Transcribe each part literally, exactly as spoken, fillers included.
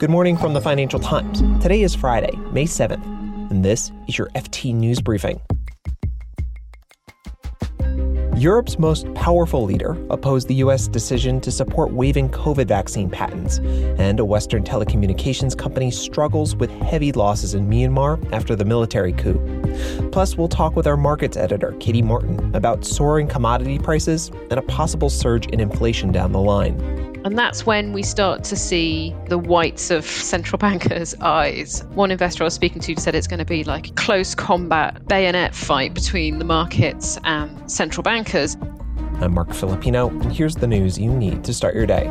Good morning from the Financial Times. Today is Friday, May seventh, and this is your F T News Briefing. Europe's most powerful leader opposed the U S decision to support waiving COVID vaccine patents, and a Western telecommunications company struggles with heavy losses in Myanmar after the military coup. Plus, we'll talk with our markets editor, Katie Martin, about soaring commodity prices and a possible surge in inflation down the line. And that's when we start to see the whites of central bankers' eyes. One investor I was speaking to said it's going to be like a close combat bayonet fight between the markets and central bankers. I'm Mark Filipino, and here's the news you need to start your day.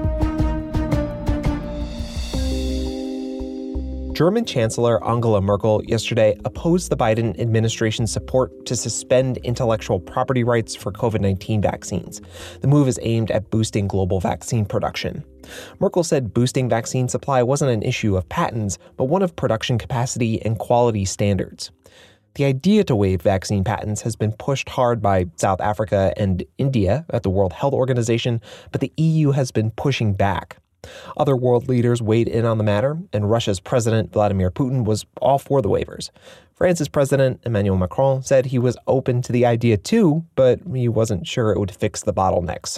German Chancellor Angela Merkel yesterday opposed the Biden administration's support to suspend intellectual property rights for COVID nineteen vaccines. The move is aimed at boosting global vaccine production. Merkel said boosting vaccine supply wasn't an issue of patents, but one of production capacity and quality standards. The idea to waive vaccine patents has been pushed hard by South Africa and India at the World Health Organization, but the E U has been pushing back. Other world leaders weighed in on the matter, and Russia's President Vladimir Putin was all for the waivers. France's President Emmanuel Macron said he was open to the idea too, but he wasn't sure it would fix the bottlenecks.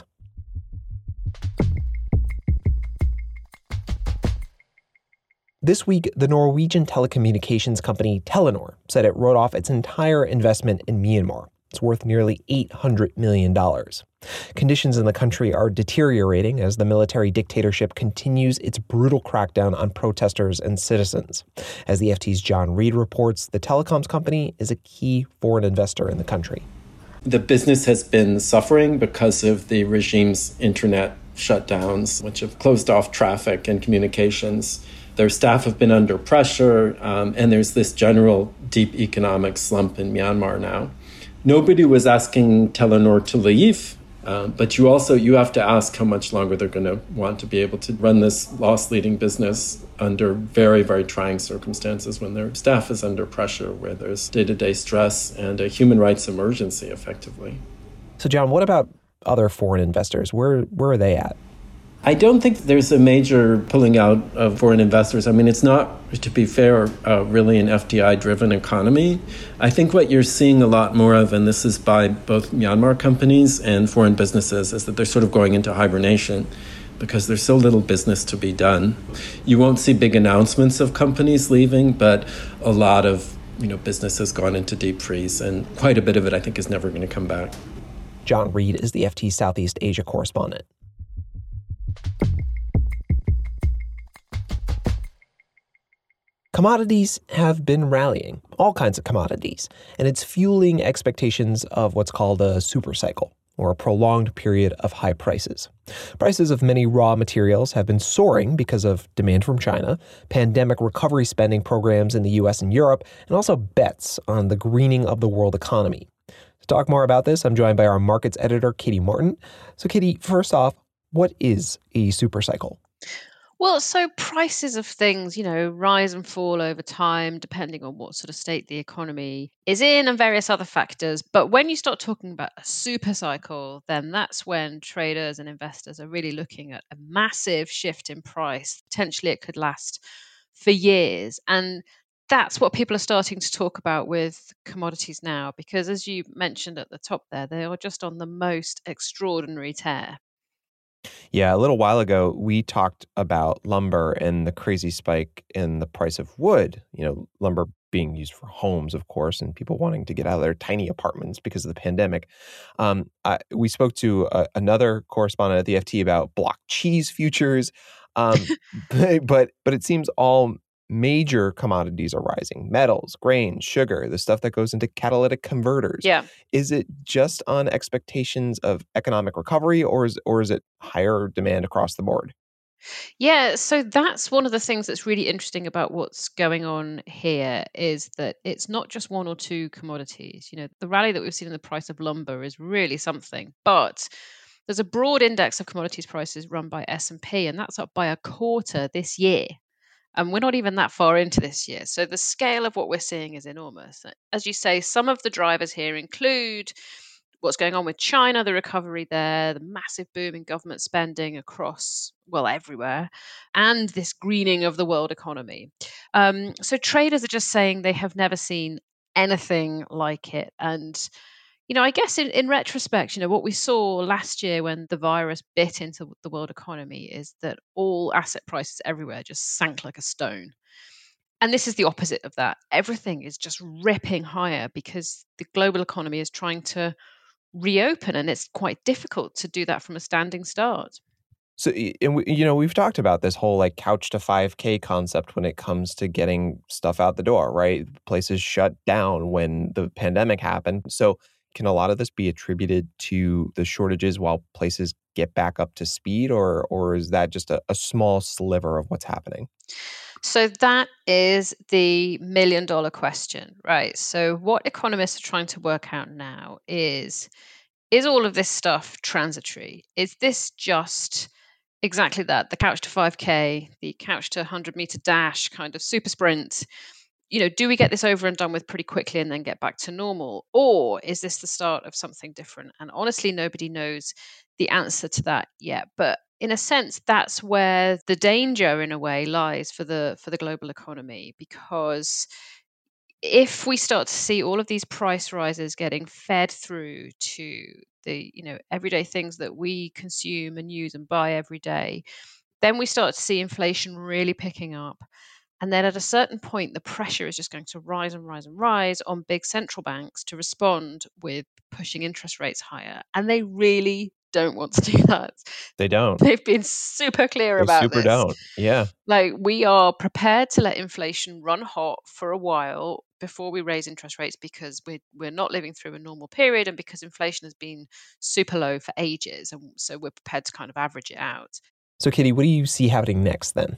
This week, the Norwegian telecommunications company Telenor said it wrote off its entire investment in Myanmar. It's worth nearly eight hundred million dollars. Conditions in the country are deteriorating as the military dictatorship continues its brutal crackdown on protesters and citizens. As the F T's John Reed reports, the telecoms company is a key foreign investor in the country. The business has been suffering because of the regime's internet shutdowns, which have closed off traffic and communications. Their staff have been under pressure, um, and there's this general deep economic slump in Myanmar now. Nobody was asking Telenor to leave, uh, but you also you have to ask how much longer they're going to want to be able to run this loss-leading business under very, very trying circumstances when their staff is under pressure, where there's day-to-day stress and a human rights emergency, effectively. So, John, what about other foreign investors? Where where are they at? I don't think there's a major pulling out of foreign investors. I mean, it's not, to be fair, uh, really an F D I-driven economy. I think what you're seeing a lot more of, and this is by both Myanmar companies and foreign businesses, is that they're sort of going into hibernation because there's so little business to be done. You won't see big announcements of companies leaving, but a lot of, you know, business has gone into deep freeze, and quite a bit of it, I think, is never going to come back. John Reed is the F T Southeast Asia correspondent. Commodities have been rallying, all kinds of commodities, and it's fueling expectations of what's called a supercycle, or a prolonged period of high prices. Prices of many raw materials have been soaring because of demand from China, pandemic recovery spending programs in the U S and Europe, and also bets on the greening of the world economy. To talk more about this, I'm joined by our markets editor, Katie Martin. So, Katie, first off, what is a supercycle? Well, so prices of things, you know, rise and fall over time, depending on what sort of state the economy is in and various other factors. But when you start talking about a super cycle, then that's when traders and investors are really looking at a massive shift in price. Potentially it could last for years. And that's what people are starting to talk about with commodities now, because as you mentioned at the top there, they are just on the most extraordinary tear. Yeah, a little while ago, we talked about lumber and the crazy spike in the price of wood. You know, lumber being used for homes, of course, and people wanting to get out of their tiny apartments because of the pandemic. Um, I, we spoke to uh, another correspondent at the F T about block cheese futures, um, but, but but it seems all major commodities are rising. Metals, grain, sugar, the stuff that goes into catalytic converters. Yeah. Is it just on expectations of economic recovery, or is or is it higher demand across the board? Yeah, so that's one of the things that's really interesting about what's going on here is that it's not just one or two commodities. You know, the rally that we've seen in the price of lumber is really something, but there's a broad index of commodities prices run by S and P, and that's up by a quarter this year. And we're not even that far into this year. So the scale of what we're seeing is enormous. As you say, some of the drivers here include what's going on with China, the recovery there, the massive boom in government spending across, well, everywhere, and this greening of the world economy. Um, so traders are just saying they have never seen anything like it. And you know, I guess in, in retrospect, you know, what we saw last year when the virus bit into the world economy is that all asset prices everywhere just sank like a stone. And this is the opposite of that. Everything is just ripping higher because the global economy is trying to reopen, and it's quite difficult to do that from a standing start. So, and we, you know, we've talked about this whole like couch to five K concept when it comes to getting stuff out the door, right? Places shut down when the pandemic happened. So can a lot of this be attributed to the shortages while places get back up to speed, or or is that just a, a small sliver of what's happening? So that is the million dollar question, right? So what economists are trying to work out now is, is all of this stuff transitory? Is this just exactly that, the couch to five K, the couch to one hundred meter dash kind of super sprint? You know, do we get this over and done with pretty quickly and then get back to normal? Or is this the start of something different? And honestly, nobody knows the answer to that yet. But in a sense, that's where the danger in a way lies for the for the global economy, because if we start to see all of these price rises getting fed through to the, you know, everyday things that we consume and use and buy every day, then we start to see inflation really picking up. And then at a certain point, the pressure is just going to rise and rise and rise on big central banks to respond with pushing interest rates higher. And they really don't want to do that. They don't. They've been super clear They about super this. don't. Yeah. Like, we are prepared to let inflation run hot for a while before we raise interest rates, because we're, we're not living through a normal period, and because inflation has been super low for ages. And so we're prepared to kind of average it out. So, Katie, what do you see happening next then?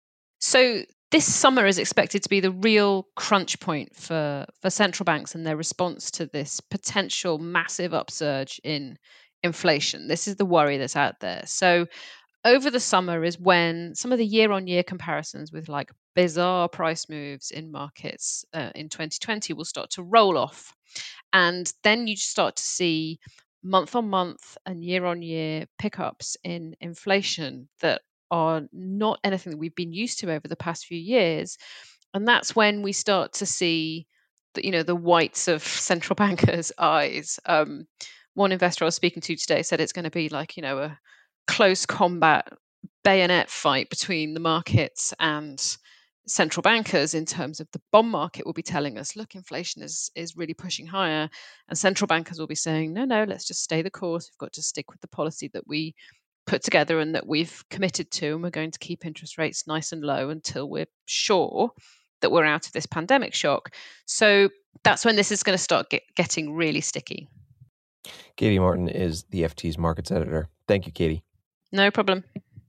So this summer is expected to be the real crunch point for, for central banks and their response to this potential massive upsurge in inflation. This is the worry that's out there. So over the summer is when some of the year-on-year comparisons with like bizarre price moves in markets uh, in twenty twenty will start to roll off. And then you start to see month-on-month and year-on-year pickups in inflation that are not anything that we've been used to over the past few years. And that's when we start to see the, you know, the whites of central bankers' eyes. Um, one investor I was speaking to today said it's going to be like, you know, a close combat bayonet fight between the markets and central bankers, in terms of the bond market will be telling us, look, inflation is is really pushing higher, and central bankers will be saying, no, no, let's just stay the course. We've got to stick with the policy that we put together and that we've committed to, and we're going to keep interest rates nice and low until we're sure that we're out of this pandemic shock. So that's when this is going to start get, getting really sticky. Katie Martin is the F T's markets editor. Thank you, Katie. No problem.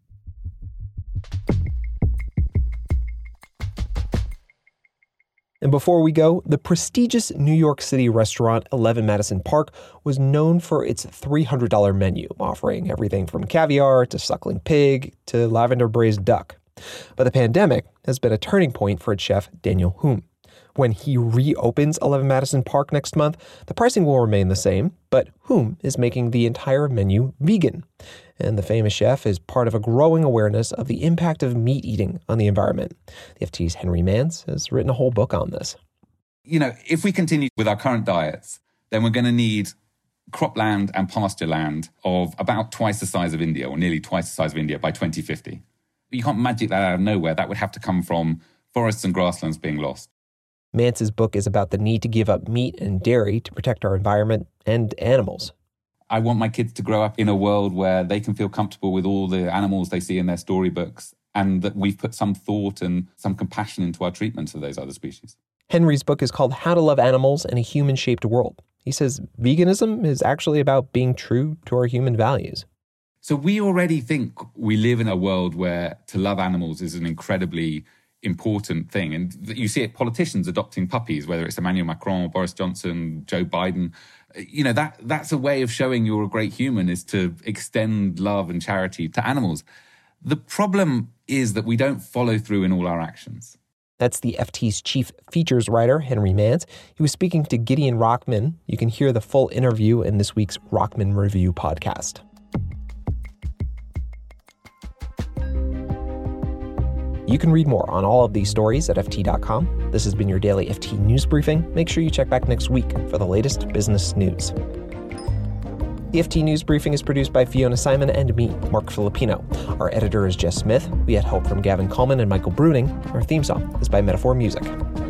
And before we go, the prestigious New York City restaurant eleven Madison Park was known for its three hundred dollars menu, offering everything from caviar to suckling pig to lavender braised duck. But the pandemic has been a turning point for its chef, Daniel Humm. When he reopens eleven Madison Park next month, the pricing will remain the same, but Humm is making the entire menu vegan. And the famous chef is part of a growing awareness of the impact of meat eating on the environment. The F T's Henry Mans has written a whole book on this. You know, if we continue with our current diets, then we're going to need cropland and pasture land of about twice the size of India, or nearly twice the size of India, by twenty fifty. But you can't magic that out of nowhere. That would have to come from forests and grasslands being lost. Mans's book is about the need to give up meat and dairy to protect our environment and animals. I want my kids to grow up in a world where they can feel comfortable with all the animals they see in their storybooks, and that we've put some thought and some compassion into our treatment of those other species. Henry's book is called How to Love Animals in a Human-Shaped World. He says veganism is actually about being true to our human values. So we already think we live in a world where to love animals is an incredibly important thing. And you see it, politicians adopting puppies, whether it's Emmanuel Macron, Boris Johnson, Joe Biden. You know, that that's a way of showing you're a great human, is to extend love and charity to animals. The problem is that we don't follow through in all our actions. That's the F T's chief features writer, Henry Mans. He was speaking to Gideon Rachman. You can hear the full interview in this week's Rachman Review podcast. You can read more on all of these stories at F T dot com. This has been your daily F T News Briefing. Make sure you check back next week for the latest business news. The F T News Briefing is produced by Fiona Simon and me, Mark Filipino. Our editor is Jess Smith. We had help from Gavin Coleman and Michael Bruning. Our theme song is by Metaphor Music.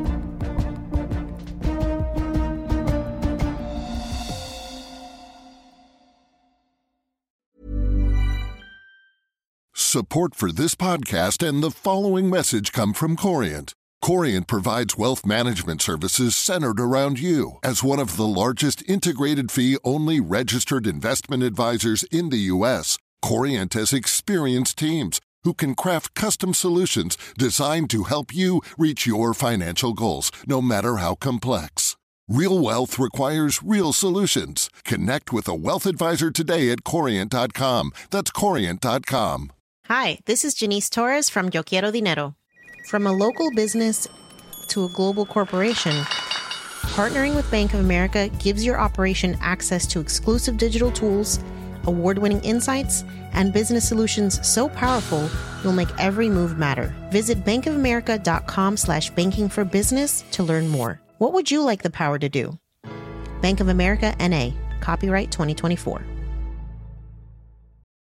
Support for this podcast and the following message come from Corient. Corient provides wealth management services centered around you. As one of the largest integrated fee-only registered investment advisors in the U S, Corient has experienced teams who can craft custom solutions designed to help you reach your financial goals, no matter how complex. Real wealth requires real solutions. Connect with a wealth advisor today at Corient dot com. That's Corient dot com. Hi, this is Janice Torres from Yo Quiero Dinero. From a local business to a global corporation, partnering with Bank of America gives your operation access to exclusive digital tools, award-winning insights, and business solutions so powerful you'll make every move matter. Visit bankofamerica.com slash banking for business to learn more. What would you like the power to do? Bank of America, N A. Copyright twenty twenty-four.